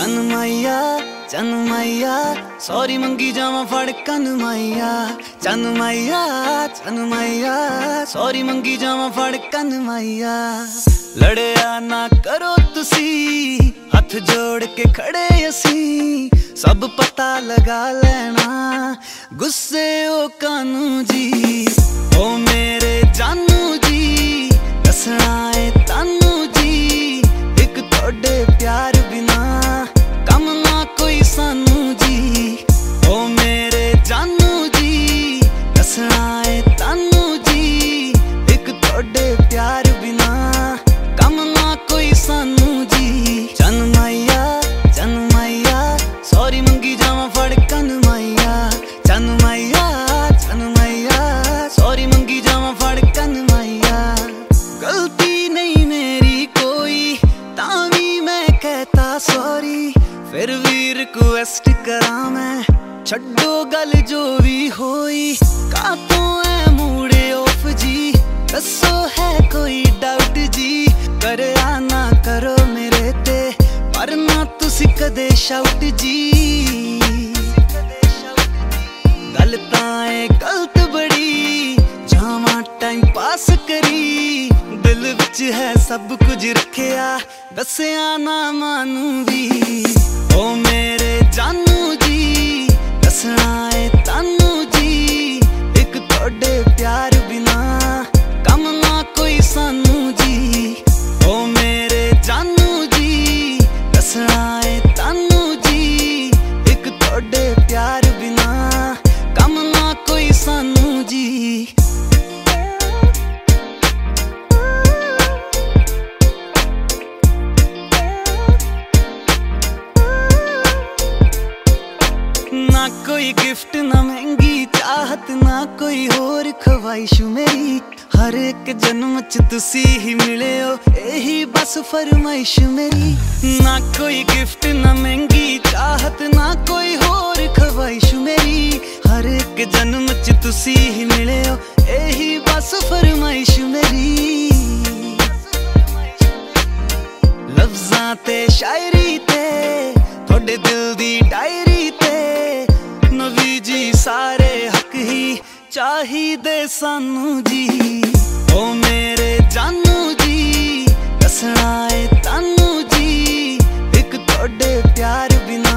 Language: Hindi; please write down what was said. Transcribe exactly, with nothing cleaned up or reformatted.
चन माइया चन माइया सॉरी मंगी जावा फड़ कन माइया चन माइया चन माइया सॉरी मंगी जावा फड़ कन माइया। लड़िया ना करो तुसी हथ जोड़ के खड़े असी सब पता लगा लेना गुस्से ओ कानू जी ओ मेरे जानू जी दसना है तानू जी एक थोड़े प्यार बिना कम ना कोई सानू जी ओ मेरे जानू जी दसना है तानू जी एक थोड़े प्यार बिना कम ना कोई सानू जी। चन माइया चन माइया सॉरी मंगी जावा फड़ कन माइया चन माइया चन माइया सॉरी मंगी जावा फड़ कन माइया। गलती नहीं मेरी कोई तावी मैं कहता सॉरी फिर भी रिक्वेस्ट करा मैं छड्डो गल जो भी होई का तो है मूडे ऑफ जी दसो है कोई डाउट जी कर आना करो मेरे ते पर ना तुसी कदे शाउट जी। गल तां है गलत बड़ी जावा टाइम पास करी दिल विच है सब कुछ रखिया दसिया ना मानू भी ओ मेरे जानू जी दसना है तानू जी एक थोड़े प्यार बिना कम ना कोई सानू जी ओ मेरे जानू जी दसना है तानू जी एक थोड़े प्यार बिना कम ना कोई सानू जी। ना कोई गिफ्ट ना महंगी चाहत ना कोई होर ख्वाहिश मेरी हर एक जन्म च तुसी ही मिले हो यही बस फरमाइश मेरी। ना कोई गिफ्ट ना महंगी चाहत ना कोई होर ख्वाहिश मेरी हर एक जन्म च तुसी ही मिले हो यही बस फरमाइश मेरी। लफ्जां ते शायरी ते थोड़े दिल दी डायरी ते नवी जी सारे हक ही चाहिदे सानू जी ओ मेरे जानू जी दसना है तानू जी एक थोड़े प्यार बिना